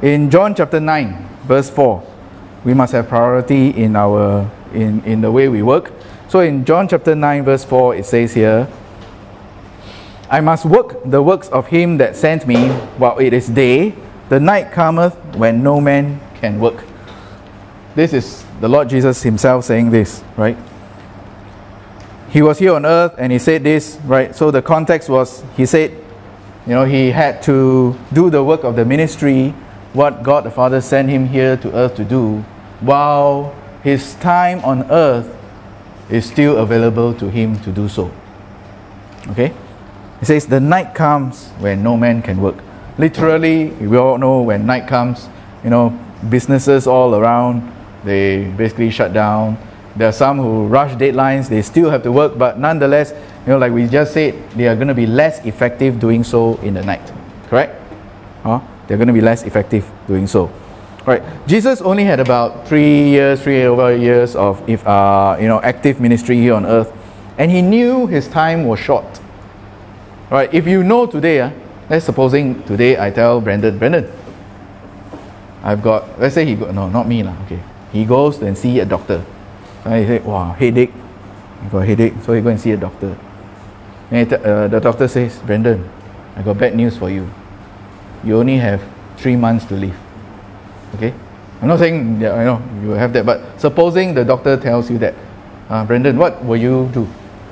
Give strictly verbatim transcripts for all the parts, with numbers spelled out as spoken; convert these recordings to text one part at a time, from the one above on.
In John chapter nine, verse four, we must have priority in our in, in the way we work. So in John chapter nine, verse four, it says here, I must work the works of him that sent me while it is day. The night cometh when no man can work. This is the Lord Jesus himself saying this, right? He was here on earth and he said this, right? So the context was, he said, you know, he had to do the work of the ministry, what God the Father sent him here to earth to do, while his time on earth is still available to him to do so. Okay? He says, the night comes when no man can work. Literally, we all know when night comes, you know, businesses all around, they basically shut down. There are some who rush deadlines, they still have to work, but nonetheless, you know, like we just said, they are going to be less effective doing so in the night. Correct? Huh? They're going to be less effective doing so. Right? Jesus only had about three years, three over years of if uh, you know, active ministry here on earth, and he knew his time was short. Right? If you know today, uh, let's supposing today I tell Brandon, Brandon, I've got, let's say he go, no, not me lah. Okay, he goes and see a doctor. And he said, wow, headache. He got a headache, so he go and see a doctor. And he uh, the doctor says, Brandon, I got bad news for you. You only have three months to live. Okay? I'm not saying that, you know, you have that, but supposing the doctor tells you that, uh, Brandon, what will you do?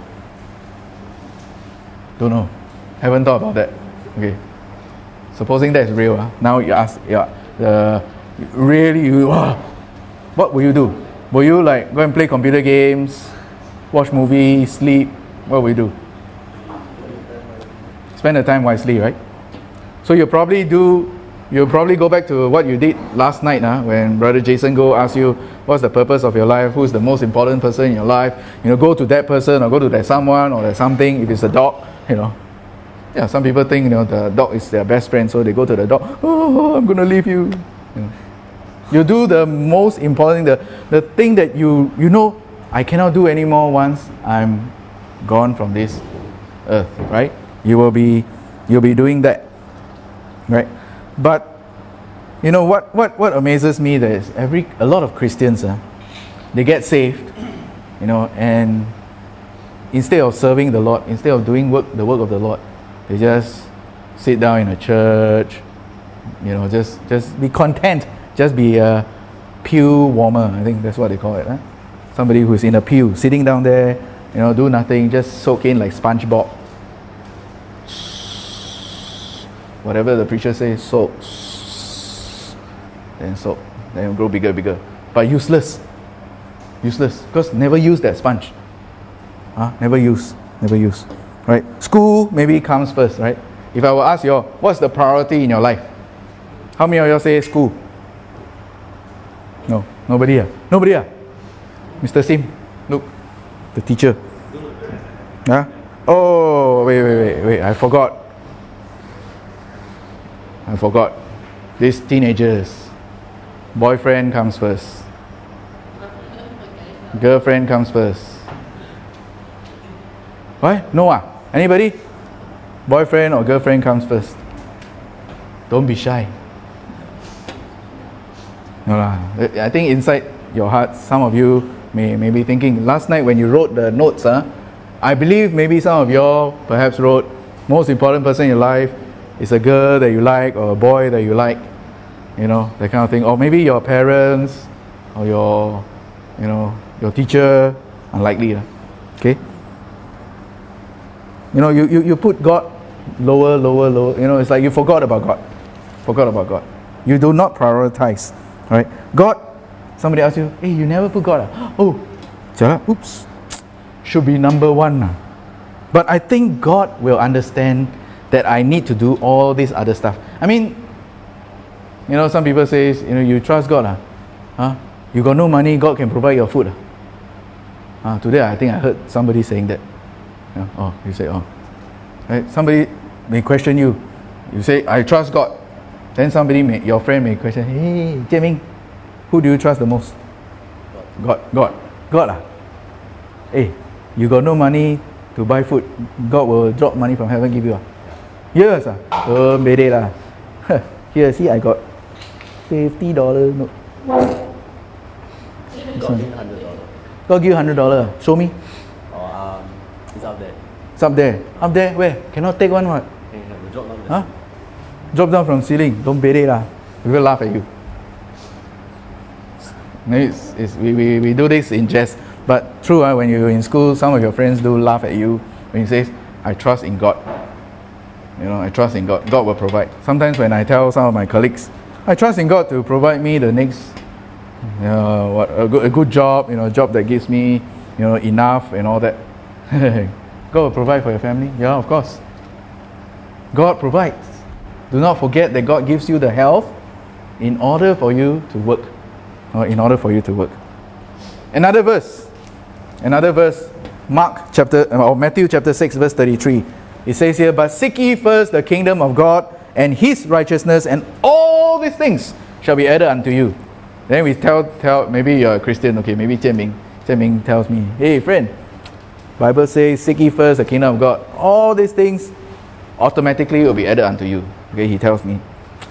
Don't know. Haven't thought about that. Okay. Supposing that's real. Uh, now you ask, yeah, the really, you, uh, what will you do? Will you like go and play computer games, watch movies, sleep? What will you do? Spend the time wisely, right? So you'll probably do, you'll probably go back to what you did last night, huh? When Brother Jason go ask you, what's the purpose of your life? Who's the most important person in your life? You know, go to that person or go to that someone or that something. If it's a dog, you know. Yeah, some people think, you know, the dog is their best friend, so they go to the dog. Oh, I'm going to leave you. You know. You do the most important, the, the thing that you, you know, I cannot do anymore once I'm gone from this earth, right? You will be, you'll be doing that, right? But, you know, what, what, what amazes me that is every, a lot of Christians, uh, they get saved, you know, and instead of serving the Lord, instead of doing work, the work of the Lord, they just sit down in a church, you know, just, just be content. Just be a pew warmer. I think that's what they call it. Huh? Somebody who's in a pew, sitting down there, you know, do nothing, just soak in like SpongeBob. Whatever the preacher says, soak. Then soak. Then grow bigger, bigger. But useless. Useless. Because never use that sponge. Huh? Never use. Never use. Right? School maybe comes first, right? If I were ask you all, what's the priority in your life? How many of you all say school? No, nobody here. Nobody here. Mister Sim, look, the teacher. Huh? Oh, wait, wait, wait, wait. I forgot. I forgot. These teenagers. Boyfriend comes first. Girlfriend comes first. What? No ah? Anybody? Boyfriend or girlfriend comes first. Don't be shy. No lah. I think inside your heart, some of you may, may be thinking, last night when you wrote the notes, huh, I believe maybe some of you all perhaps wrote, most important person in your life is a girl that you like or a boy that you like, you know, that kind of thing. Or maybe your parents or your, you know, your teacher. Unlikely. Huh? Okay? You know, you, you, you put God lower, lower, lower. You know, it's like you forgot about God. Forgot about God. You do not prioritize. Right? God, somebody asks you, hey, you never put God. Ah? Oh, oops. Should be number one. Ah. But I think God will understand that I need to do all this other stuff. I mean, you know, some people say, you know, you trust God. Ah? Huh? You got no money, God can provide your food. Ah? Uh, today, I think I heard somebody saying that. Yeah. Oh, you say, oh. Right? Somebody may question you. You say, I trust God. Then somebody may, your friend may question, hey, Jian-Ming, who do you trust the most? God. God. God ah? Hey, you got no money to buy food. God will drop money from heaven give you ah? Yes ah? Oh, bede lah. Here, see, I got fifty dollars note. God give hundred dollars. God give hundred dollars. Show me. Oh, um, it's up there. It's up there. Up there where? Cannot take one what? Can you have a drop down there? Huh? Drop down from ceiling. Don't bede lah. We will laugh at you. No, it's, it's, we, we, we do this in jest. But true, uh, when you're in school, some of your friends do laugh at you when you say, I trust in God. You know, I trust in God. God will provide. Sometimes when I tell some of my colleagues, I trust in God to provide me the next, you know, what, a, good, a good job, you know, a job that gives me, you know, enough and all that. God will provide for your family. Yeah, of course. God provides. Do not forget that God gives you the health in order for you to work. Or in order for you to work. Another verse. Another verse. Mark chapter, or Matthew chapter six, verse thirty-three. It says here, but seek ye first the kingdom of God and His righteousness, and all these things shall be added unto you. Then we tell, tell maybe you're a Christian, okay, maybe Jian Ming, Jian Ming tells me, hey friend, Bible says, seek ye first the kingdom of God. All these things automatically will be added unto you. Okay, he tells me.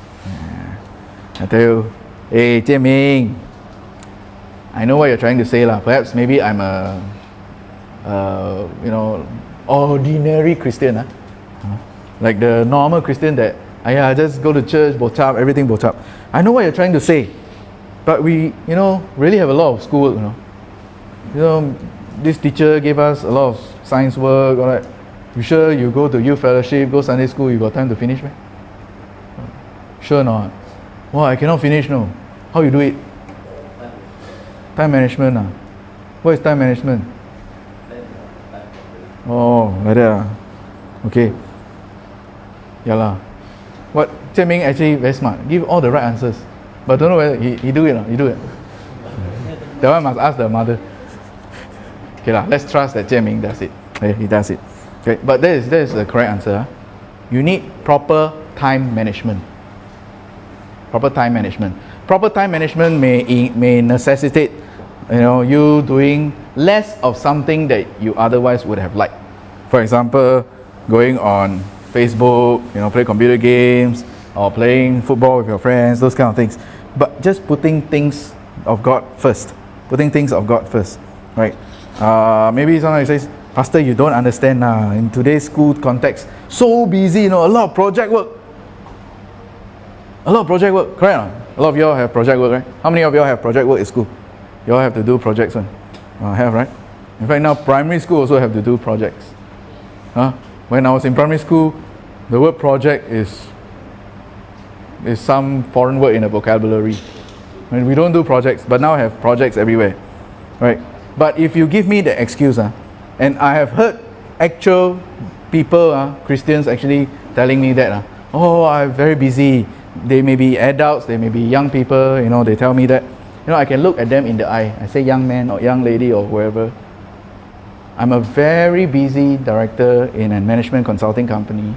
I tell you, hey Jian Ming, I know what you're trying to say lah. Perhaps maybe I'm a, uh, you know, ordinary Christian, huh? Like the normal Christian that, I just go to church, bo chap, everything bo chap. I know what you're trying to say, but we, you know, really have a lot of schoolwork, you know. You know, this teacher gave us a lot of science work, all that. You sure you go to youth fellowship, go Sunday school, you got time to finish, man? Sure not? Well, I cannot finish, no. How you do it? Time management, ah. What is time management? Oh, like that, ah. Okay. Yeah lah. What Jian Ming actually very smart. Give all the right answers, but don't know whether he, he do it or he do it. That one must ask the mother. Okay lah. Let's trust that Jian Ming does it. Okay, he does it. Okay, but that is that is the correct answer. You need proper time management. Proper time management. Proper time management may may necessitate, you know, you doing less of something that you otherwise would have liked. For example, going on Facebook, you know, play computer games, or playing football with your friends, those kind of things. But just putting things of God first. Putting things of God first, right? Uh, maybe someone says, Pastor, you don't understand uh, in today's school context, so busy, you know, a lot of project work. A lot of project work, correct? Or not? A lot of y'all have project work, right? How many of y'all have project work at school? Y'all have to do projects, one. Uh, have, right? In fact, now primary school also have to do projects. Huh? When I was in primary school, the word project is is some foreign word in the vocabulary. I mean, we don't do projects, but now I have projects everywhere, right? But if you give me the excuse, uh, and I have heard actual people, uh, Christians actually telling me that, uh, oh, I'm very busy. They may be adults, they may be young people, you know, they tell me that. You know, I can look at them in the eye. I say young man or young lady or whoever. I'm a very busy director in a management consulting company.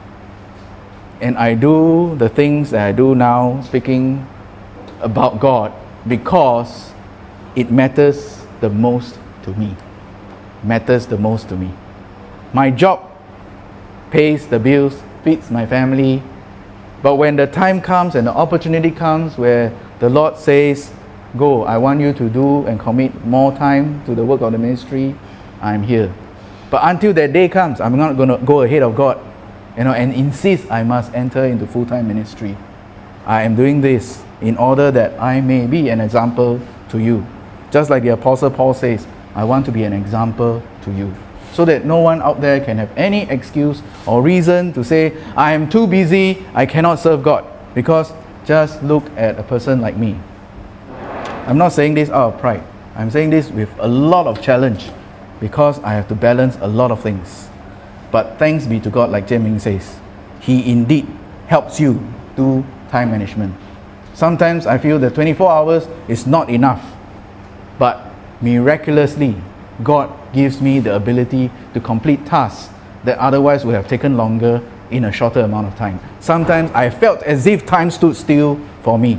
And I do the things that I do now, speaking about God, because it matters the most to me. Matters the most to me. My job pays the bills, feeds my family. But when the time comes and the opportunity comes where the Lord says, go, I want you to do and commit more time to the work of the ministry, I'm here. But until that day comes, I'm not going to go ahead of God, you know, and insist I must enter into full-time ministry. I am doing this in order that I may be an example to you. Just like the Apostle Paul says, I want to be an example to you. So that no one out there can have any excuse or reason to say, I am too busy, I cannot serve God. Because just look at a person like me. I'm not saying this out of pride. I'm saying this with a lot of challenge, because I have to balance a lot of things. But thanks be to God, like Jian Ming says, He indeed helps you do time management. Sometimes I feel that twenty-four hours is not enough. But miraculously, God gives me the ability to complete tasks that otherwise would have taken longer in a shorter amount of time. Sometimes I felt as if time stood still for me.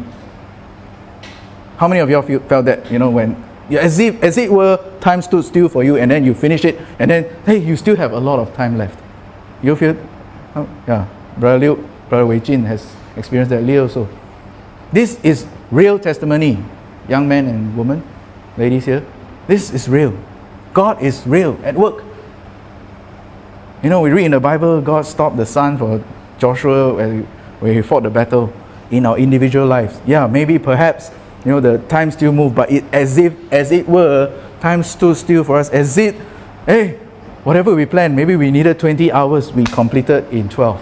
How many of y'all feel, felt that, you know, when yeah, as if as it were time stood still for you, and then you finish it, and then hey, you still have a lot of time left. You feel? Oh, yeah, Brother Liu, Brother Wei Jin has experienced that. Liu also. This is real testimony, young men and women, ladies here. This is real. God is real at work. You know, we read in the Bible, God stopped the sun for Joshua where he fought the battle in our individual lives. Yeah, maybe perhaps, you know, the time still moved, but it as if, as it were, time stood still for us, as it, hey, whatever we planned, maybe we needed twenty hours, we completed in twelve.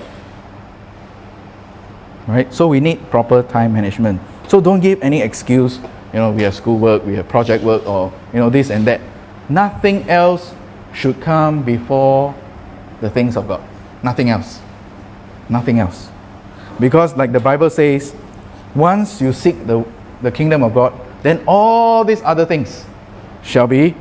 Right? So we need proper time management. So don't give any excuse, you know, we have schoolwork, we have project work, or, you know, this and that. Nothing else should come before the things of God. Nothing else. Nothing else. Because like the Bible says, once you seek the, the kingdom of God, then all these other things shall be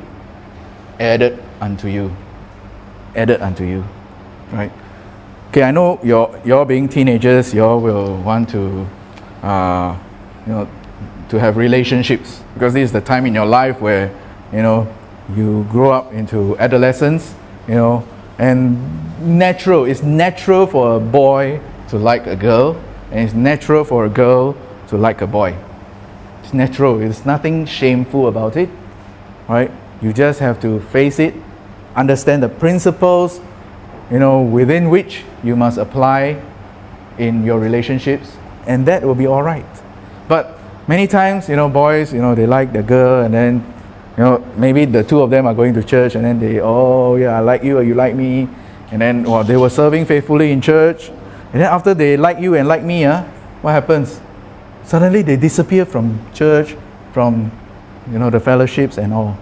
added unto you. Added unto you. Right? Okay, I know you're, you're being teenagers, you all will want to, uh, you know, to have relationships. Because this is the time in your life where, you know, you grow up into adolescence, you know, and natural, it's natural for a boy to like a girl, and it's natural for a girl to like a boy. It's natural, there's nothing shameful about it, right? You just have to face it, understand the principles, you know, within which you must apply in your relationships, and that will be all right. But many times, you know, boys, you know, they like the girl, and then, you know, maybe the two of them are going to church, and then they, oh yeah, I like you, or you like me, and then, well, they were serving faithfully in church, and then after they like you and like me, uh, what happens? Suddenly they disappear from church, from, you know, the fellowships and all.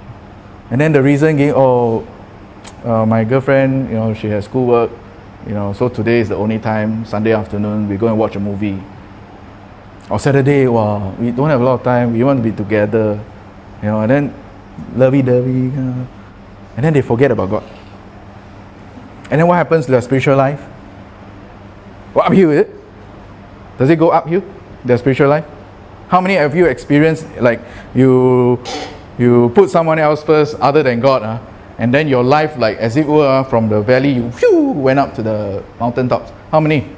And then the reason being, oh, uh, my girlfriend, you know, she has schoolwork, you know, so today is the only time, Sunday afternoon, we go and watch a movie. Or Saturday, wow, we don't have a lot of time, we want to be together, you know, and then lovey-dovey, you know, and then they forget about God. And then what happens to their spiritual life? Well, uphill, is it? Does it go uphill, their spiritual life? How many of you experienced, like, you you put someone else first other than God, uh, and then your life, like, as it were, uh, from the valley, you whew, went up to the mountain tops? How many?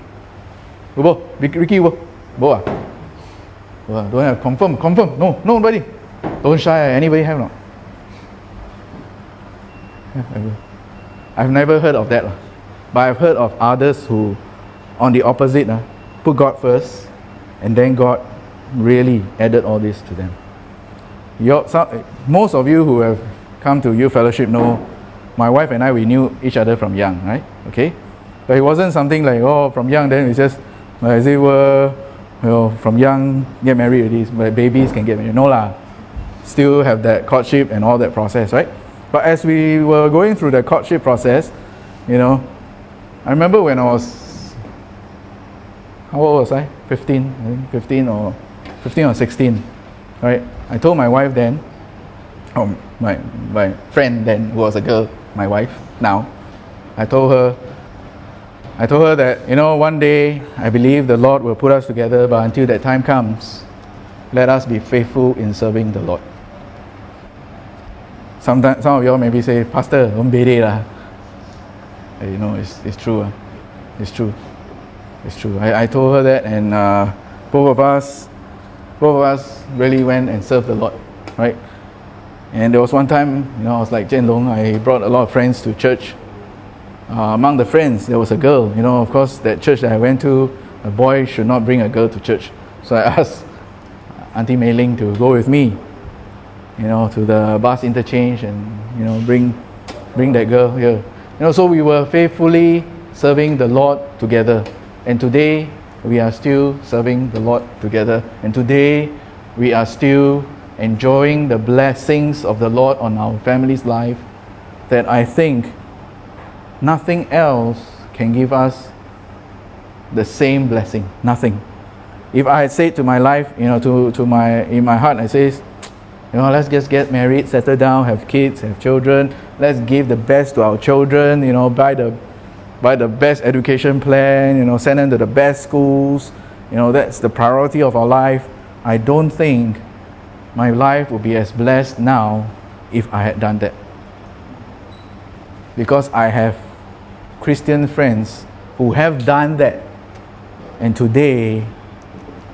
Bo, Ricky, Bo, Bo, ah? Well, don't have, confirm, confirm, no, nobody. Don't shy, anybody have not? I've never heard of that, but I've heard of others who, on the opposite, uh, put God first, and then God really added all this to them. Your, some, most of you who have come to youth fellowship know, my wife and I, we knew each other from young, right? Okay, but it wasn't something like, oh, from young, then we just, as it were, you know, from young get married already, but babies can get married. No lah, still have that courtship and all that process, right? But as we were going through the courtship process, you know, I remember when I was, how old was I? fifteen, I think fifteen or fifteen or sixteen, right? I told my wife then, oh, my my friend then, who was a girl, my wife now, I told her, I told her that, you know, one day I believe the Lord will put us together, but until that time comes, let us be faithful in serving the Lord. Sometimes, some of you all maybe say, Pastor, don't bede lah. You know, it's, it's true. Uh. It's true. It's true. I, I told her that, and uh, both of us, both of us really went and served the Lord, right? And there was one time, you know, I was like Jian Long, I brought a lot of friends to church. Uh, among the friends, there was a girl. You know, of course, that church that I went to, a boy should not bring a girl to church. So I asked Auntie Mei Ling to go with me, you know, to the bus interchange, and, you know, bring bring that girl here. You know, so we were faithfully serving the Lord together. And today, we are still serving the Lord together. And today, we are still enjoying the blessings of the Lord on our family's life, that I think nothing else can give us the same blessing. Nothing. If I had said to my life, you know, to, to my, in my heart, I says, you know, let's just get married, settle down, have kids, have children. Let's give the best to our children, you know, buy the buy the best education plan, you know, send them to the best schools. You know, that's the priority of our life. I don't think my life would be as blessed now if I had done that. Because I have Christian friends who have done that, and today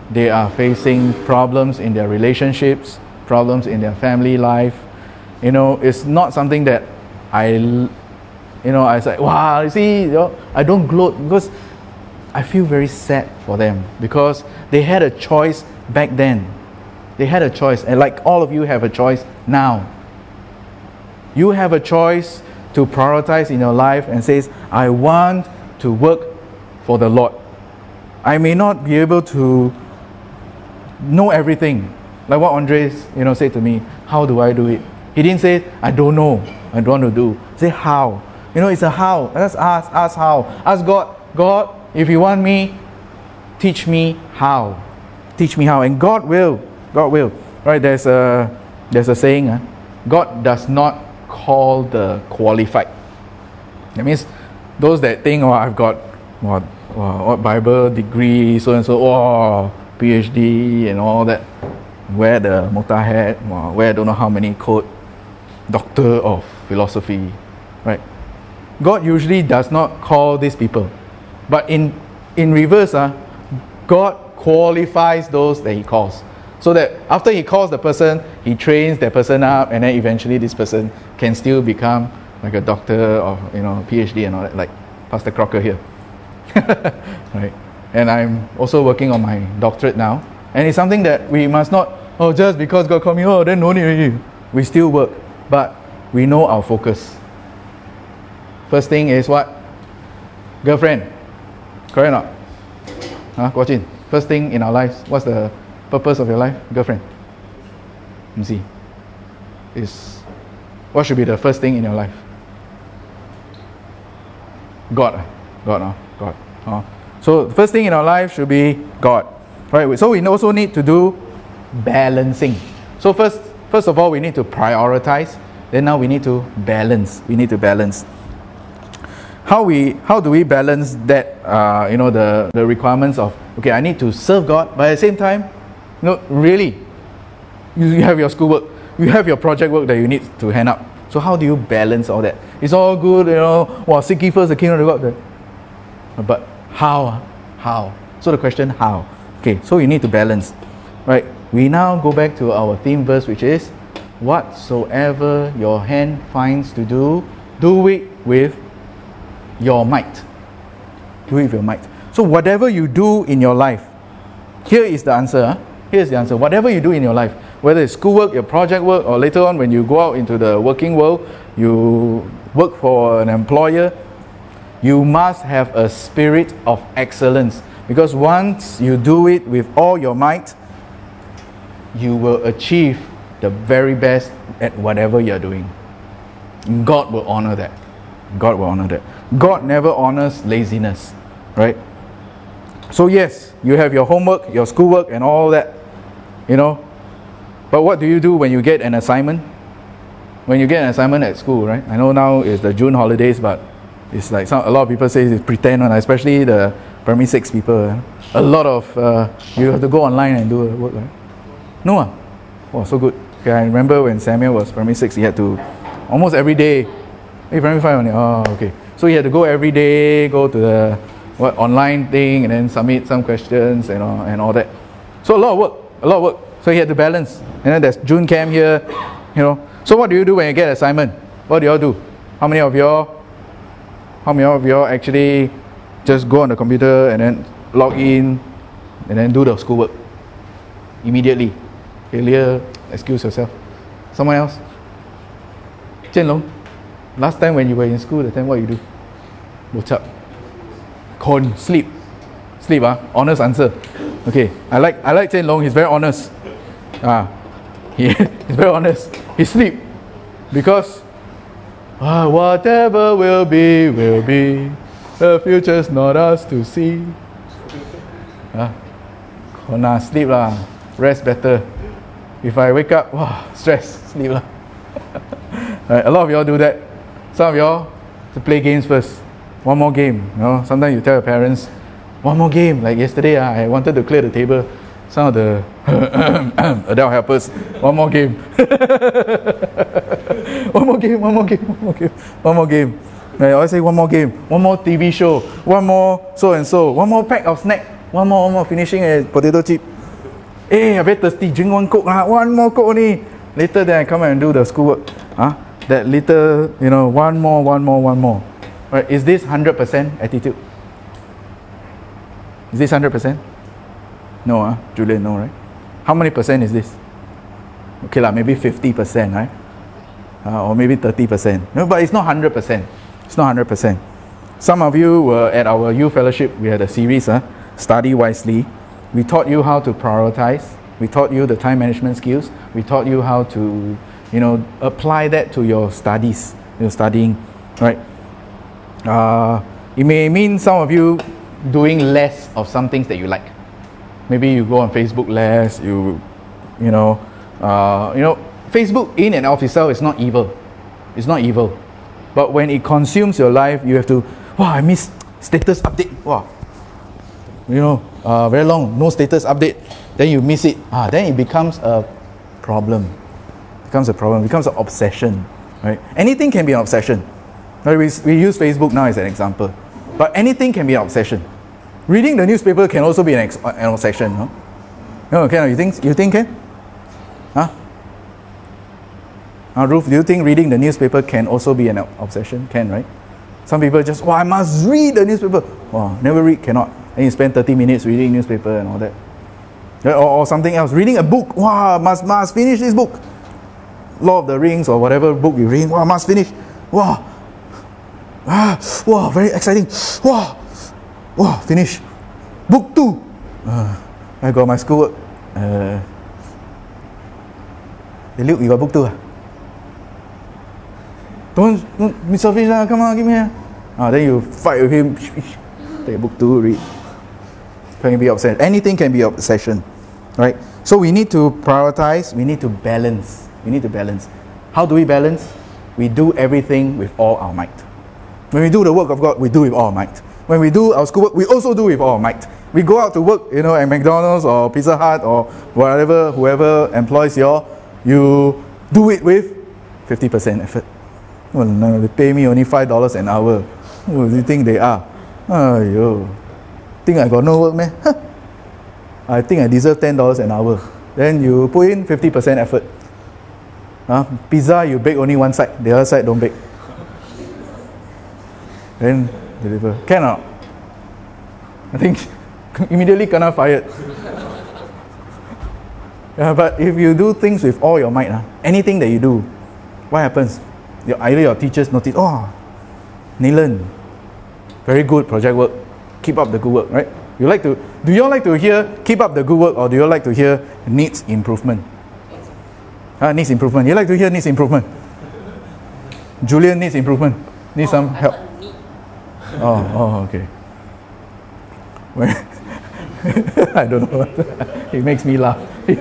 they are facing problems in their relationships, problems in their family life. You know, it's not something that I, you know, I say, wow, you see, you know, I don't gloat, because I feel very sad for them, because they had a choice back then. They had a choice, and like all of you have a choice now. You have a choice to prioritize in your life and says, I want to work for the Lord. I may not be able to know everything. Like what Andres, you know, said to me, how do I do it? He didn't say, I don't know, I don't want to do. Say how. You know, it's a how. Let's ask, ask how. Ask God, God, if you want me, teach me how. Teach me how. And God will. God will. Right, there's a, there's a saying, huh? God does not call the qualified. That means those that think, oh, I've got what, what Bible degree, so and so, oh, PhD and all that, wear the mota hat, wear don't know how many coat, doctor of philosophy, right? God usually does not call these people, but in in reverse, uh, God qualifies those that He calls, so that after He calls the person, He trains that person up, and then eventually this person can still become like a doctor or, you know, PhD and all that, like Pastor Crocker here. Right? And I'm also working on my doctorate now, and it's something that we must not, oh, just because God called me, oh, then no need already. We still work, but we know our focus. First thing is what? Girlfriend. Correct or not? Huh? Watch in. First thing in our lives, what's the purpose of your life? Girlfriend. Let me see. Is what should be the first thing in your life? God. God, no? God. Oh. So the first thing in our life should be God. Right? So we also need to do balancing. So first, first of all, we need to prioritize. Then now we need to balance. We need to balance. How we how do we balance that? Uh, you know, the the requirements of, okay, I need to serve God, but at the same time, you know, really, you, you have your schoolwork, you have your project work that you need to hand up. So how do you balance all that? It's all good, you know. Wow, seek ye first the kingdom of God. But how? How? So the question, how? Okay, so you need to balance, right? We now go back to our theme verse, which is, whatsoever your hand finds to do, do it with your might. Do it with your might. So whatever you do in your life, here is the answer. Huh? Here's the answer. Whatever you do in your life, whether it's schoolwork, your project work, or later on when you go out into the working world, you work for an employer, you must have a spirit of excellence. Because once you do it with all your might, you will achieve the very best at whatever you're doing. God will honor that. God will honor that. God never honors laziness, right? So yes, you have your homework, your schoolwork and all that, you know. But what do you do when you get an assignment? When you get an assignment at school, right? I know now is the June holidays, but it's like some, a lot of people say it's pretend one, especially the primary six people. Eh? A lot of, uh, you have to go online and do work, right? No, ah? Oh, so good. Okay, I remember when Samuel was primary six, he had to, almost every day, hey, primary five only, oh, okay. So he had to go every day, go to the what online thing, and then submit some questions and all, and all that. So a lot of work, a lot of work. So he had to balance. And then there's June camp here, you know. So what do you do when you get assignment? What do y'all do? How many of y'all, how many of y'all actually just go on the computer and then log in and then do the schoolwork immediately? Earlier, excuse yourself. Someone else? Chen Long, last time when you were in school, the time what you do? What's up? Con, sleep. Sleep, ah? Honest answer. Okay, I like I like Chen Long, he's very honest. Ah, he, he's very honest. He sleep. Because ah, whatever will be, will be. The future's not us to see. Ah, Kona, sleep lah. Rest better. If I wake up, wow, stress, sleep lah. Right, a lot of y'all do that. Some of y'all to play games first. One more game. You know, sometimes you tell your parents, one more game. Like yesterday, uh, I wanted to clear the table. Some of the adult helpers, one more game. one more game, one more game, one more game, one more game. I always say one more game, one more T V show, one more so and so, one more pack of snack, one more, one more finishing a potato chip. Hey, I very thirsty, drink one Coke, ah, one more Coke only. Later then I come and do the schoolwork. Huh? That little, you know, one more, one more, one more. Right? Is this one hundred percent attitude? Is this one hundred percent? No, huh? Julian, no, right? How many percent is this? Okay, lah, maybe fifty percent, right? Uh, or maybe thirty percent. No, but it's not one hundred percent. It's not one hundred percent. Some of you were at our youth fellowship. We had a series, huh? Study Wisely. We taught you how to prioritize. We taught you the time management skills. We taught you how to, you know, apply that to your studies, your studying, right? Uh, it may mean some of you doing less of some things that you like. Maybe you go on Facebook less. You, you know, uh, you know, Facebook in and of itself is not evil. It's not evil, but when it consumes your life, you have to. Wow, I miss status update. Wow, you know, uh, very long, no status update. Then you miss it. Ah, then it becomes a problem. Becomes a problem. Becomes an obsession. Right? Anything can be an obsession. Right? We we use Facebook now as an example, but anything can be an obsession. Reading the newspaper can also be an, ex- an obsession. No, no, can you think? You think can? Huh? Uh, Ruth, do you think reading the newspaper can also be an obsession? Can, right? Some people just, wow, I must read the newspaper. Wow, never read, cannot. Then you spend thirty minutes reading newspaper and all that. Or, or something else, reading a book. Wow, must must finish this book. Lord of the Rings or whatever book you read. Wow, must finish. Wow, ah, wow, very exciting. Wow, wow, finish. Book two. Uh, I got my schoolwork. Uh, hey, Luke, you got book two? Ah? Don't, don't be selfish, lah. Come on, give me here. Ah, then you fight with him. Take a book to read. Can be obsession. Anything can be obsession, right? So we need to prioritize. We need to balance. We need to balance. How do we balance? We do everything with all our might. When we do the work of God, we do with all our might. When we do our schoolwork, we also do with all our might. We go out to work, you know, at McDonald's or Pizza Hut or whatever, whoever employs you, you do it with fifty percent effort. Well, no, they pay me only five dollars an hour. Who do you think they are? Oh, yo. Think I got no work, man? Huh. I think I deserve ten dollars an hour. Then you put in fifty percent effort. Huh? Pizza, you bake only one side. The other side don't bake. Then deliver. Can or not? I think immediately kena fired. Yeah, but if you do things with all your might, huh? Anything that you do, what happens? Your, either your teachers notice, oh, Nilan, very good project work. Keep up the good work, right? You like to? Do you all like to hear keep up the good work, or do you all like to hear needs improvement? Ah, uh, needs improvement. You like to hear needs improvement? Julian needs improvement. Needs some help. Oh, oh, okay. Well, I don't know. It makes me laugh.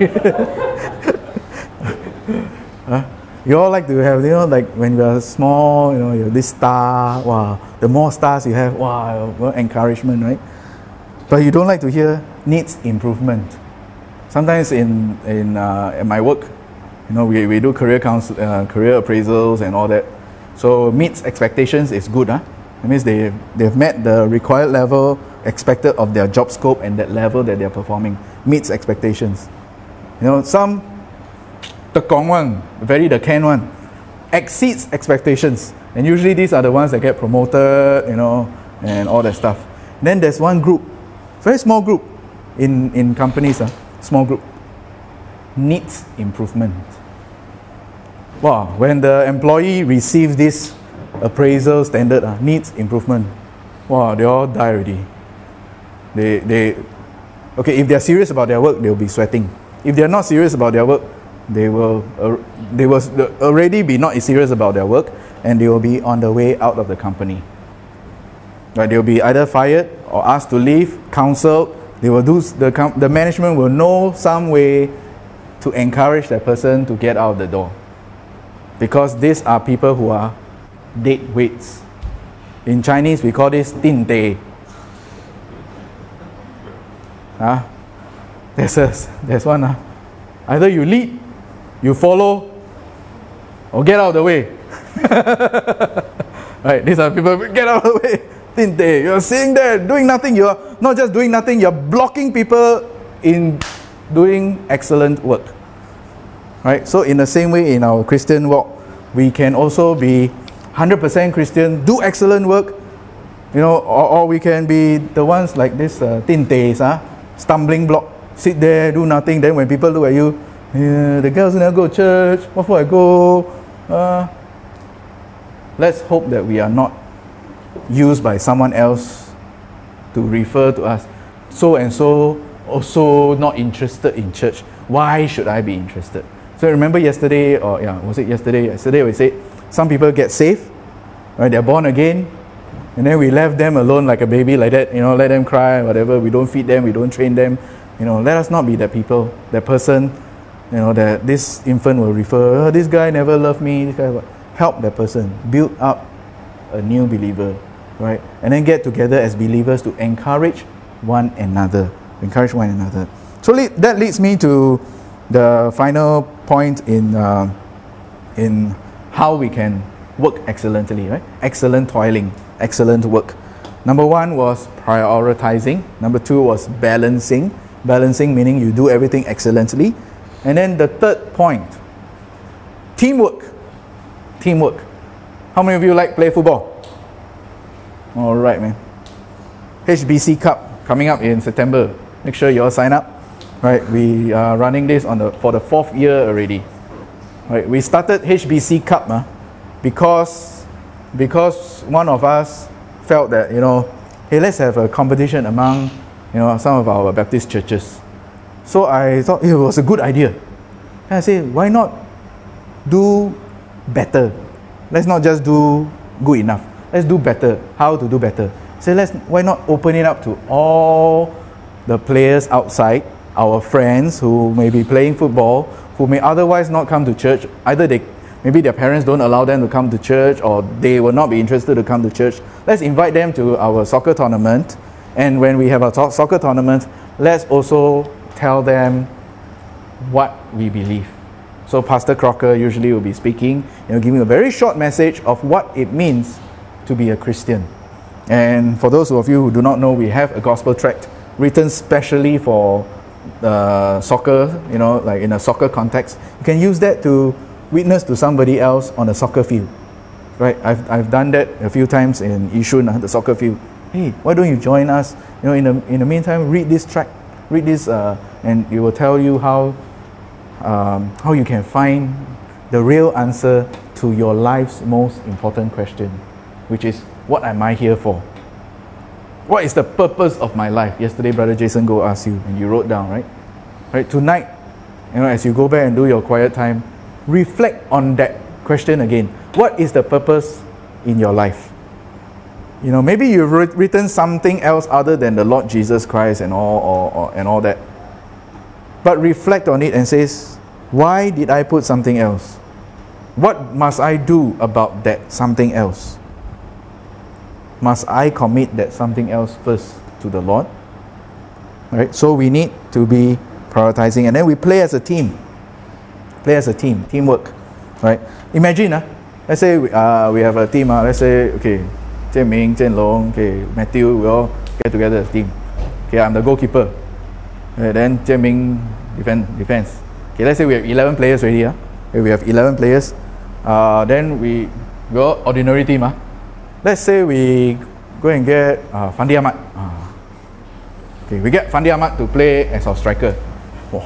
Huh? You all like to have, you know, like when you are small, you know, you're this star, wow, the more stars you have, wow, encouragement, right? But you don't like to hear needs improvement. Sometimes in, in uh, at my work, you know, we, we do career counsel, uh, career appraisals and all that. So meets expectations is good, huh? That means they, they've met the required level expected of their job scope and that level that they're performing. Meets expectations. You know, some tekong one, very the can one, exceeds expectations. And usually these are the ones that get promoted, you know, and all that stuff. Then there's one group, very small group in, in companies, uh, small group, needs improvement. Wow, when the employee receives this appraisal standard, uh, needs improvement, wow, they all die already. They, they, okay, if they're serious about their work, they'll be sweating. If they're not serious about their work, they will uh, they will already be not serious about their work, and they will be on the way out of the company. Right? They will be either fired or asked to leave, counseled. They will do the the management will know some way to encourage that person to get out of the door, because these are people who are dead weights. In Chinese, we call this tin tei. Huh? There's a, there's one. Huh? Either you lead, you follow, or get out of the way. Right, these are people, get out of the way. Tinte, you're sitting there doing nothing. You're not just doing nothing, you're blocking people in doing excellent work. Right? So in the same way in our Christian walk, we can also be one hundred percent Christian, do excellent work, you know, or, or we can be the ones like this uh, tin tays, uh, stumbling block, sit there, do nothing, then when people look at you, yeah, the girls never go to church, what for I go? Uh, let's hope that we are not used by someone else to refer to us, so and so also not interested in church. Why should I be interested? So remember yesterday, or yeah, was it yesterday? Yesterday we said some people get saved, right? They're born again, and then we left them alone like a baby, like that. You know, let them cry, whatever. We don't feed them, we don't train them. You know, let us not be that people, that person. You know, that this infant will refer. Oh, this guy never loved me. This guy, help that person, build up a new believer, right? And then get together as believers to encourage one another. Encourage one another. So le- that leads me to the final point in uh, in how we can work excellently, right? Excellent toiling, excellent work. Number one was prioritizing. Number two was balancing. Balancing meaning you do everything excellently. And then the third point, teamwork. Teamwork. How many of you like play football? All right, man. H B C Cup coming up in September. Make sure you all sign up. Right, we are running this on the for the fourth year already. Right, we started H B C Cup uh, because because one of us felt that, you know, hey, let's have a competition among, you know, some of our Baptist churches. So I thought it was a good idea. And I said, why not do better? Let's not just do good enough. Let's do better. How to do better? So let's why not open it up to all the players outside, our friends who may be playing football, who may otherwise not come to church. Either they maybe their parents don't allow them to come to church, or they will not be interested to come to church. Let's invite them to our soccer tournament. And when we have a to- soccer tournament, let's also tell them what we believe. So Pastor Crocker usually will be speaking, you know, giving a very short message of what it means to be a Christian. And for those of you who do not know, we have a gospel tract written specially for uh, soccer, you know, like in a soccer context. You can use that to witness to somebody else on a soccer field. Right? I've, I've done that a few times in Yishun, uh, the soccer field. Hey, why don't you join us? You know, in the in the meantime, read this tract, read this, uh, and it will tell you how um, how you can find the real answer to your life's most important question, which is, what am I here for? What is the purpose of my life? Yesterday, Brother Jason Go asked you, and you wrote down, right? Right. Tonight, you know, as you go back and do your quiet time, reflect on that question again. What is the purpose in your life? You know, maybe you've written something else other than the Lord Jesus Christ and all, or, or, and all that. But reflect on it and says, why did I put something else? What must I do about that something else? Must I commit that something else first to the Lord? Right? So we need to be prioritizing, and then we play as a team. Play as a team, teamwork. Right? Imagine, uh, let's say we, uh, we have a team. Uh, let's say, okay, Jian Ming, Jian Long, okay, Matthew, we all get together as a team. Okay, I'm the goalkeeper. Okay, then Jian Ming defend, defense. Okay, let's say we have eleven players already. Uh. Okay, we have eleven players. Uh, then we go ordinary team. Uh. Let's say we go and get uh, Fandi Ahmad. Uh, okay, we get Fandi Ahmad to play as our striker. Oh.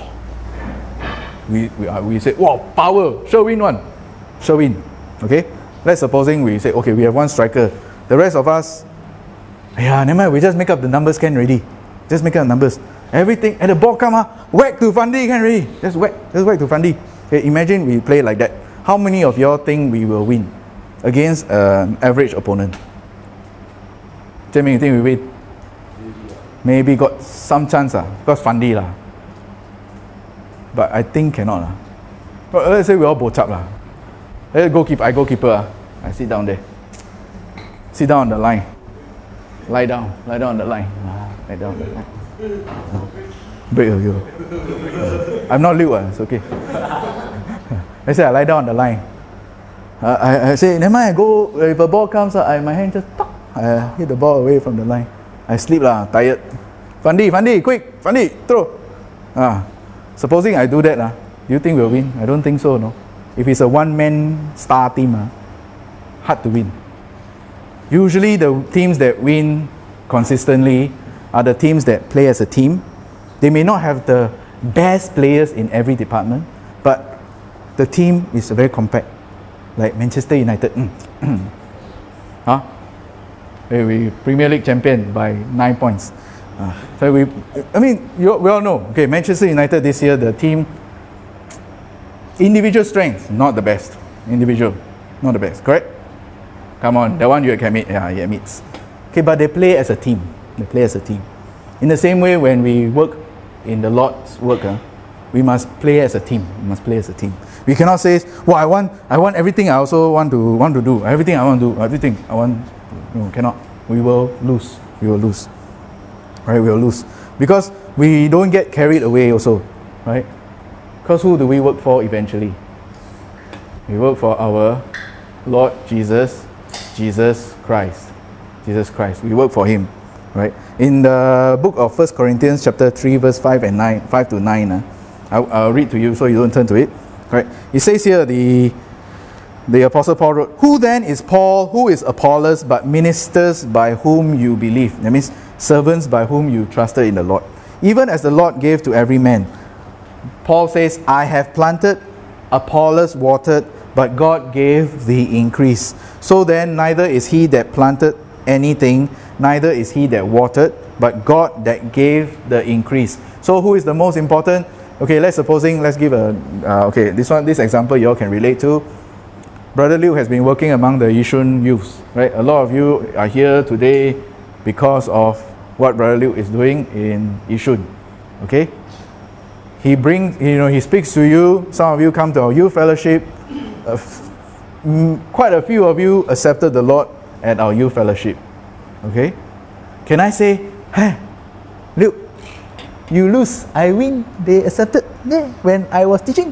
We we, uh, we say, wow, power, sure win one. Sure win. Okay? Let's supposing we say, okay, we have one striker. The rest of us, yeah, never mind, we just make up the numbers can already. Just make up the numbers. Everything, and the ball come, uh, whack to Fandi can already. Just whack, just whack to Fandi. Okay, imagine we play like that. How many of y'all think we will win against an average opponent? Tell me, you think we win? Maybe got some chance, uh, because Fandi lah. But I think cannot lah. But let's say we all bocap lah. Let's goalkeeper, I goalkeeper. Uh. I sit down there. Sit down on the line. Lie down. Lie down on the line. Ah, lie down on the line. Break of you. I'm not Luke, uh, it's okay. I say I lie down on the line. Uh, I, I say, never mind, I go, if a ball comes, uh, I, my hand just tuck, I hit the ball away from the line. I sleep lah, tired. Fandi, Fandi, quick, Fandi, throw. Ah, Supposing I do that, uh, do you think we'll win? I don't think so, no. If it's a one-man star team, uh, hard to win. Usually the teams that win consistently are the teams that play as a team. They may not have the best players in every department, but the team is very compact. Like Manchester United. huh? Hey, we Premier League champion by nine points. Uh, so we, I mean, you, we all know. Okay, Manchester United this year, the team, individual strength, not the best. Individual, not the best. Correct? Come on, that one you can admit. Yeah, he admits. Okay, but they play as a team. They play as a team. In the same way, when we work in the Lord's work, uh, we must play as a team. We must play as a team. We cannot say, well, I want, I want everything I also want to want to do. Everything I want to do. Everything I want. No, cannot. We will lose. We will lose. Right? We will lose because we don't get carried away also, right? Because who do we work for eventually? We work for our Lord Jesus, Jesus Christ, Jesus Christ. We work for Him, right? In the book of First Corinthians, chapter three, verse five and nine, five to nine. Uh, I'll, I'll read to you so you don't turn to it. Right? It says here, the the Apostle Paul wrote, "Who then is Paul? Who is Apollos, but ministers by whom you believe?" That means servants by whom you trusted in the Lord. Even as the Lord gave to every man. Paul says, "I have planted, Apollos watered, but God gave the increase. So then, neither is he that planted anything, neither is he that watered, but God that gave the increase." So who is the most important? Okay, let's supposing, let's give a, uh, okay, this one, this example you all can relate to. Brother Liu has been working among the Yishun youths, right? A lot of you are here today because of what Brother Liu is doing in Yishun, okay? He brings, you know, he speaks to you. Some of you come to our youth fellowship. Uh, f- m- quite a few of you accepted the Lord at our youth fellowship, okay? Can I say, hey, Liu, you lose, I win, they accepted yeah, when I was teaching?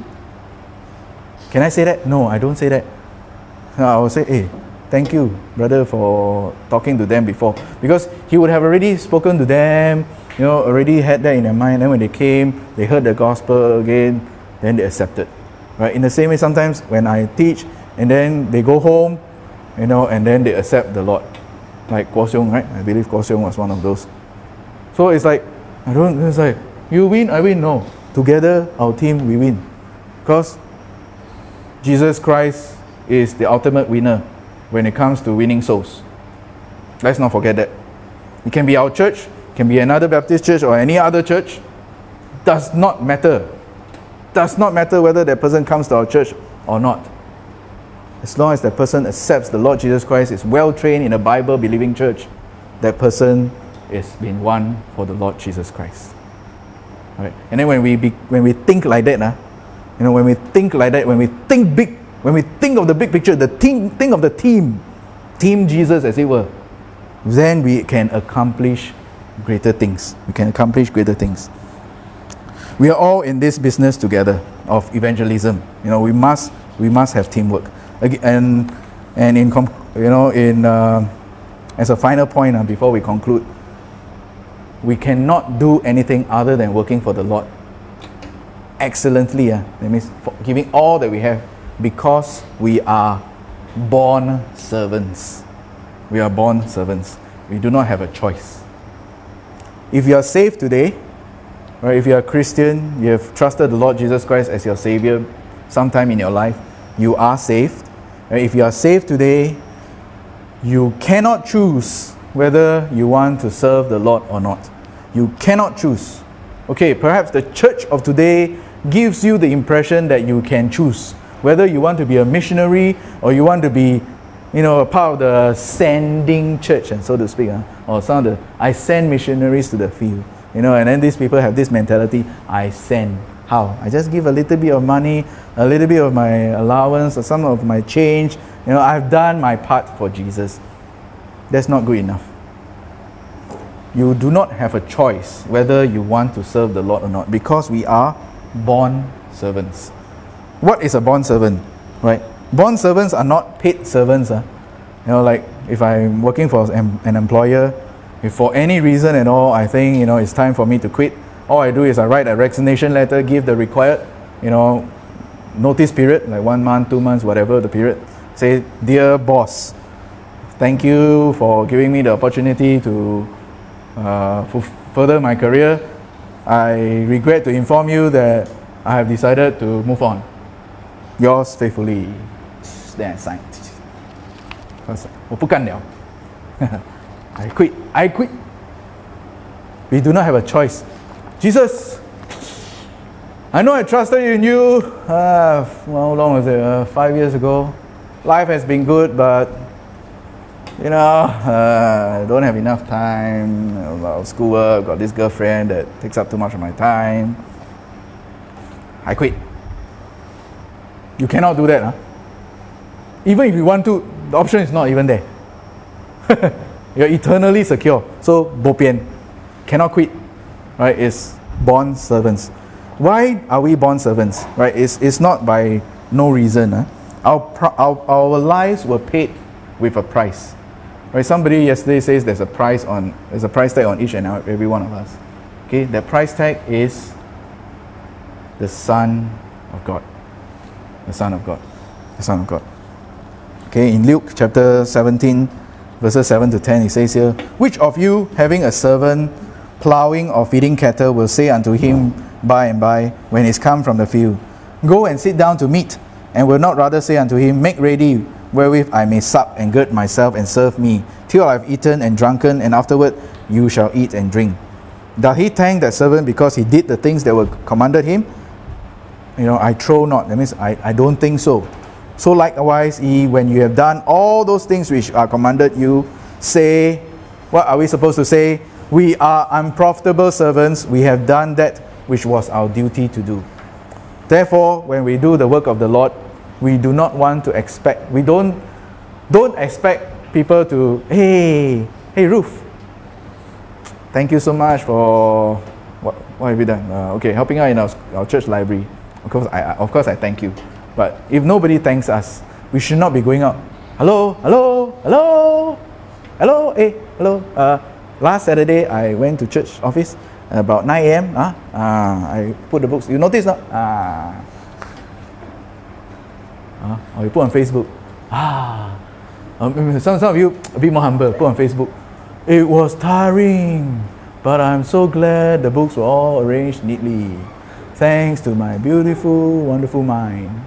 Can I say that? No, I don't say that. No, I will say, hey, thank you, brother, for talking to them before. Because he would have already spoken to them, you know, already had that in their mind. Then when they came, they heard the gospel again, then they accepted. Right? In the same way, sometimes when I teach, and then they go home, you know, and then they accept the Lord. Like Guo Xiong, right? I believe Guo Xiong was one of those. So it's like, I don't, it's like, you win, I win. No. Together, our team, we win. Because Jesus Christ is the ultimate winner when it comes to winning souls. Let's not forget that. It can be our church, it can be another Baptist church or any other church. Does not matter. Does not matter whether that person comes to our church or not. As long as that person accepts the Lord Jesus Christ, is well trained in a Bible-believing church, that person is being won for the Lord Jesus Christ. Right? And then when we be, when we think like that, nah, you know, when we think like that, when we think big, when we think of the big picture, the team, think of the team, Team Jesus as it were, then we can accomplish greater things. We can accomplish greater things. We are all in this business together of evangelism. You know, we must we must have teamwork. And and in you know in uh, as a final point uh, before we conclude, we cannot do anything other than working for the Lord excellently. Uh, that means for giving all that we have, because we are born servants. We are born servants. We do not have a choice. If you are saved today, right, if you are a Christian, you have trusted the Lord Jesus Christ as your Savior sometime in your life, you are saved. Right? If you are saved today, you cannot choose whether you want to serve the Lord or not. You cannot choose. Okay, perhaps the church of today gives you the impression that you can choose whether you want to be a missionary or you want to be, you know, a part of the sending church, and so to speak, uh, or some of the, I send missionaries to the field, you know, and then these people have this mentality, I send. How? I just give a little bit of money, a little bit of my allowance, or some of my change, you know, I've done my part for Jesus. That's not good enough. You do not have a choice whether you want to serve the Lord or not, because we are born servants. What is a bond servant, right? Bond servants are not paid servants. Uh. You know, like if I'm working for an employer, if for any reason at all I think, you know, it's time for me to quit, All I do is I write a resignation letter, give the required, you know, notice period, like one month, two months, whatever the period. Say, dear boss, thank you for giving me the opportunity to uh, f- further my career. I regret to inform you that I have decided to move on. Yours faithfully. Then I sign. Because 我不干了. I quit. I quit. We do not have a choice. Jesus, I know I trusted in you. Uh, how long was it? Uh, five years ago. Life has been good, but you know, uh, I don't have enough time. About schoolwork, got this girlfriend that takes up too much of my time. I quit. You cannot do that, huh? Even if you want to, the option is not even there. You're eternally secure. So, bo pian. Cannot quit. Right? It's bond servants. Why are we bond servants? Right? It's, it's not by no reason. Huh? Our, our, our lives were paid with a price. Right? Somebody yesterday says there's a price on there's a price tag on each and every one of us. Okay? That price tag is the Son of God. The Son of God. The Son of God. Okay, in Luke chapter seventeen, verses seven to ten, it says here, which of you, having a servant plowing or feeding cattle, will say unto him by and by, when he is come from the field, go and sit down to meat, and will not rather say unto him, make ready, wherewith I may sup and gird myself and serve me, till I have eaten and drunken, and afterward you shall eat and drink. Doth he thank that servant because he did the things that were commanded him? You know, I trow not. That means I, I don't think so. So likewise, ye, when you have done all those things which are commanded you, say, what are we supposed to say? We are unprofitable servants. We have done that which was our duty to do. Therefore, when we do the work of the Lord, we do not want to expect, we don't, don't expect people to, hey, hey Ruth, thank you so much for, what, what have you done? Uh, okay, helping out in our, our church library. Of course, I, of course I thank you. But if nobody thanks us, we should not be going out. Hello, hello, hello, hello, hey, hello. Uh, last Saturday, I went to church office about nine a.m. Huh? Uh, I put the books. You notice not? Ah. Uh, or you put on Facebook. Ah. Um, some, some of you a bit more humble. Put on Facebook. It was tiring, but I'm so glad the books were all arranged neatly. Thanks to my beautiful, wonderful mind.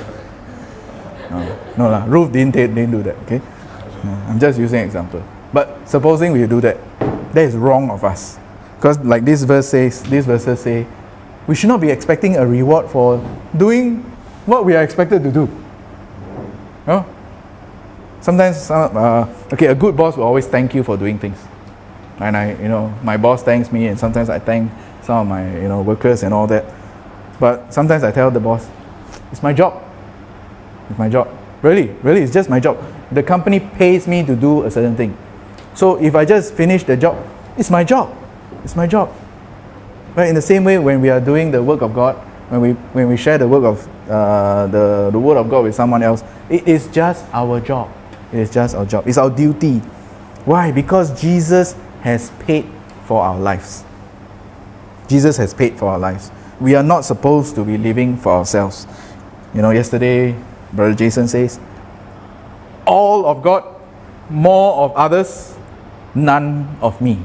No, no lah. Ruth didn't, didn't do that, okay? No, I'm just using an example. But supposing we do that, that is wrong of us. Because like this verse says, these verses say, we should not be expecting a reward for doing what we are expected to do. No? Sometimes, uh, okay, a good boss will always thank you for doing things. And I, you know, my boss thanks me, and sometimes I thank some of my, you know, workers and all that. But sometimes I tell the boss, it's my job. It's my job. Really, really, it's just my job. The company pays me to do a certain thing. So if I just finish the job, it's my job. It's my job. Right? In the same way, when we are doing the work of God, when we when we share the work of uh, the the word of God with someone else, it is just our job. It is just our job. It's our duty. Why? Because Jesus has paid for our lives. Jesus has paid for our lives. We are not supposed to be living for ourselves. You know, yesterday, Brother Jason says, all of God, more of others, none of me.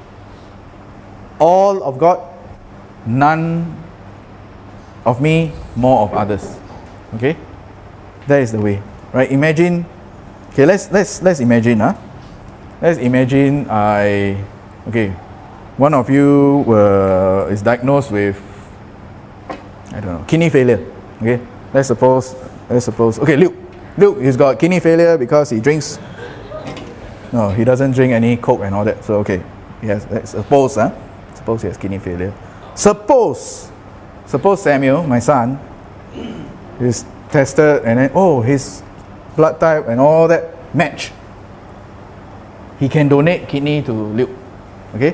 All of God, none of me, more of others. Okay? That is the way. Right? Imagine, okay, let's let's let's imagine, huh? Let's imagine I okay, one of you were is diagnosed with, I don't know, kidney failure. Okay? Let's suppose let's suppose okay, Luke. Luke, he's got kidney failure because he drinks, no, he doesn't drink any Coke and all that. So okay. Yes, let's suppose, huh? Suppose he has kidney failure. Suppose, suppose Samuel, my son, is tested and then, oh, his blood type and all that match. He can donate kidney to Luke. Okay?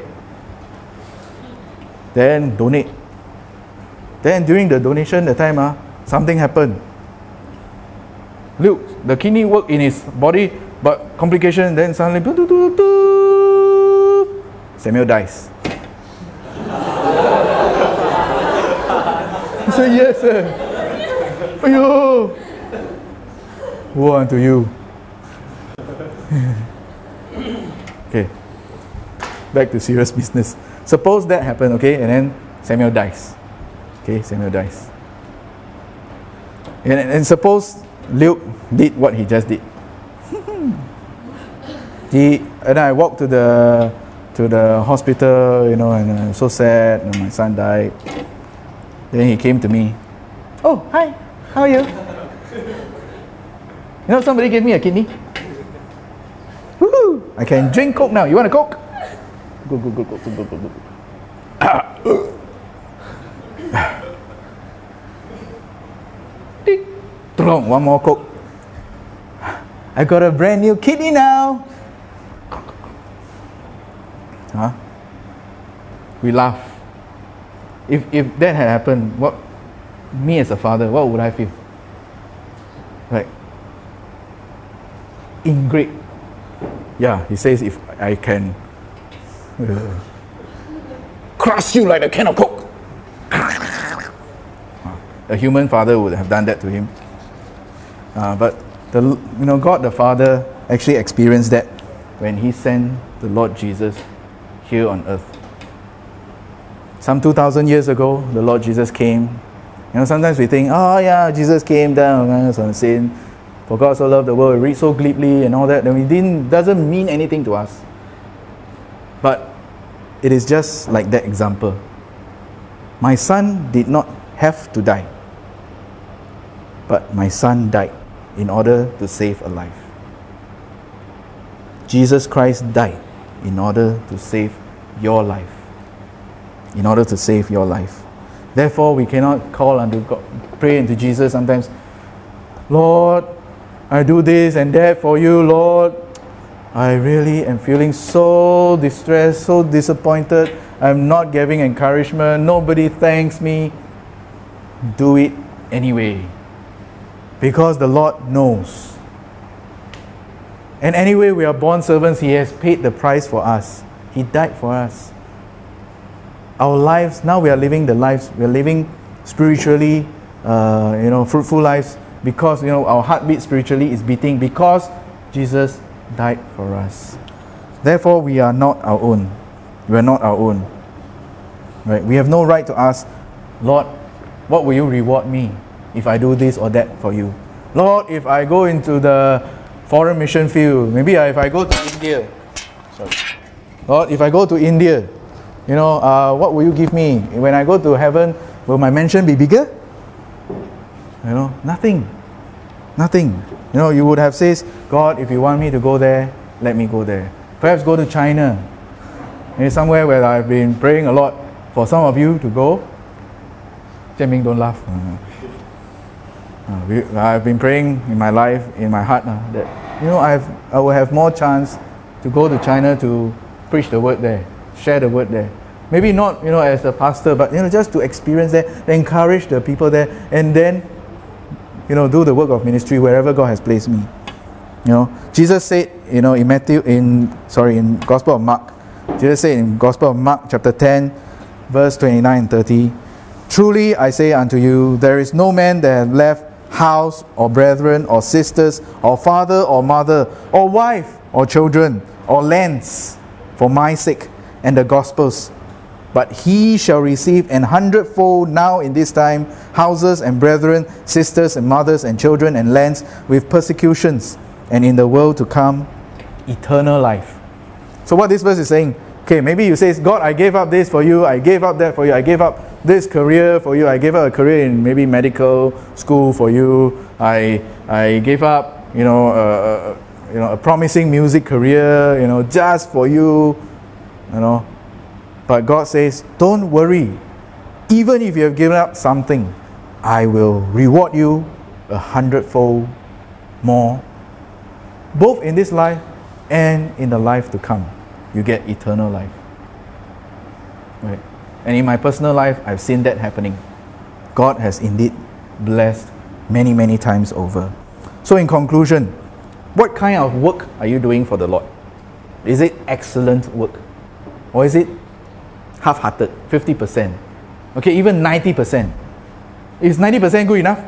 Then donate. Then during the donation, the time, uh, something happened. Luke, the kidney worked in his body, but complication, then suddenly, Samuel dies. say, yes, sir. Ayo. Woe unto you. Okay. Back to serious business. Suppose that happened, okay, and then Samuel dies. Okay, Samuel dies. And, and suppose Luke did what he just did. he and I walked to the to the hospital, you know, and I'm so sad. And my son died. Then he came to me. Oh, hi. How are you? You know, somebody gave me a kidney. Woohoo! I can drink Coke now. You want a Coke? Go, go, go, go, go, go, go, go. Ah. Tick. One more Coke. I got a brand new kidney now. Huh? We laugh. If if that had happened, what me as a father, what would I feel? Like, ingrate. Yeah, he says if I can uh, crush you like a can of Coke. A human father would have done that to him. Uh, but the you know God the Father actually experienced that when He sent the Lord Jesus here on earth. Some two thousand years ago, the Lord Jesus came. You know, sometimes we think, oh yeah, Jesus came down on sin. For God so loved the world, we read so glibly and all that, then it didn't doesn't mean anything to us. But it is just like that example. My son did not have to die, but my son died in order to save a life. Jesus Christ died in order to save your life. In order to save your life. Therefore, we cannot call unto God, pray unto Jesus sometimes, Lord, I do this and that for you, Lord. I really am feeling so distressed, so disappointed. I'm not giving encouragement. Nobody thanks me. Do it anyway. Because the Lord knows. And anyway, we are born servants. He has paid the price for us. He died for us. Our lives, now we are living the lives, we are living spiritually, uh, you know, fruitful lives, because, you know, our heartbeat spiritually is beating because Jesus died for us. Therefore, we are not our own. We are not our own. Right? We have no right to ask, Lord, what will you reward me if I do this or that for you? Lord, if I go into the foreign mission field, maybe if I go to India, sorry. Lord, if I go to India, you know, uh, what will you give me? When I go to heaven, will my mansion be bigger? You know, nothing. Nothing. You know, you would have said, God, if you want me to go there, let me go there. Perhaps go to China. Maybe somewhere where I've been praying a lot for some of you to go. Jianming, don't laugh. Uh, uh, we, I've been praying in my life, in my heart, uh, that, you know, I've, I will have more chance to go to China to preach the word there. Share the word there. Maybe not, you know, as a pastor, but, you know, just to experience that, encourage the people there, and then, you know, do the work of ministry wherever God has placed me. You know, Jesus said, you know, in Matthew, in sorry, in Gospel of Mark, Jesus said in Gospel of Mark, chapter ten, verse twenty-nine and thirty, truly I say unto you, there is no man that hath left house or brethren or sisters or father or mother or wife or children or lands for my sake and the gospel's, but he shall receive an hundredfold now in this time houses and brethren, sisters and mothers and children and lands with persecutions, and in the world to come eternal life. So what this verse is saying, okay, maybe you say, God, I gave up this for you, I gave up that for you, I gave up this career for you, I gave up a career in maybe medical school for you, I I gave up, you know, uh, you know, a promising music career, you know, just for you. You know, but God says, don't worry. Even if you have given up something, I will reward you a hundredfold more. Both in this life and in the life to come, you get eternal life. Right? And in my personal life, I've seen that happening. God has indeed blessed many, many times over. So in conclusion, what kind of work are you doing for the Lord? Is it excellent work? Or is it half-hearted, fifty percent? Okay, even ninety percent. Is ninety percent good enough?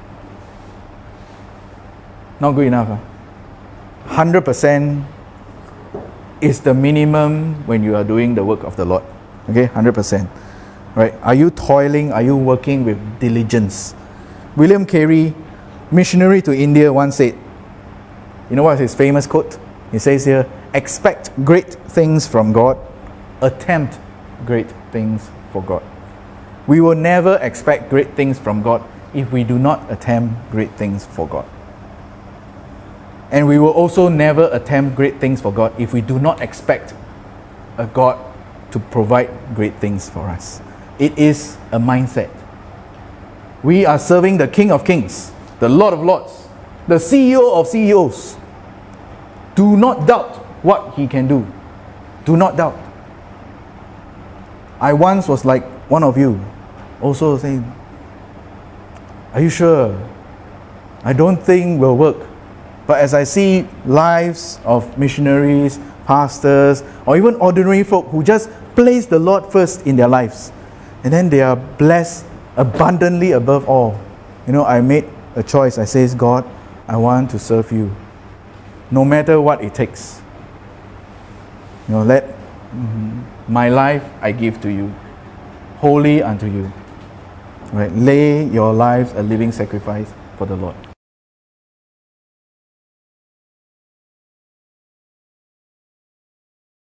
Not good enough. Huh? one hundred percent is the minimum when you are doing the work of the Lord. Okay, one hundred percent. Right? Are you toiling? Are you working with diligence? William Carey, missionary to India, once said, you know what's his famous quote? He says here, expect great things from God, attempt great things for God. We will never expect great things from God if we do not attempt great things for God. And we will also never attempt great things for God if we do not expect a God to provide great things for us. It is a mindset. We are serving the King of Kings, the Lord of Lords, the C E O of C E Os. Do not doubt what He can do. Do not doubt. I once was like one of you, also saying, are you sure? I don't think will work. But as I see lives of missionaries, pastors, or even ordinary folk who just place the Lord first in their lives, and then they are blessed abundantly above all. You know, I made a choice. I says, God, I want to serve you, no matter what it takes. You know, let mm, my life I give to you, wholly unto you. Right? Lay your lives a living sacrifice for the Lord.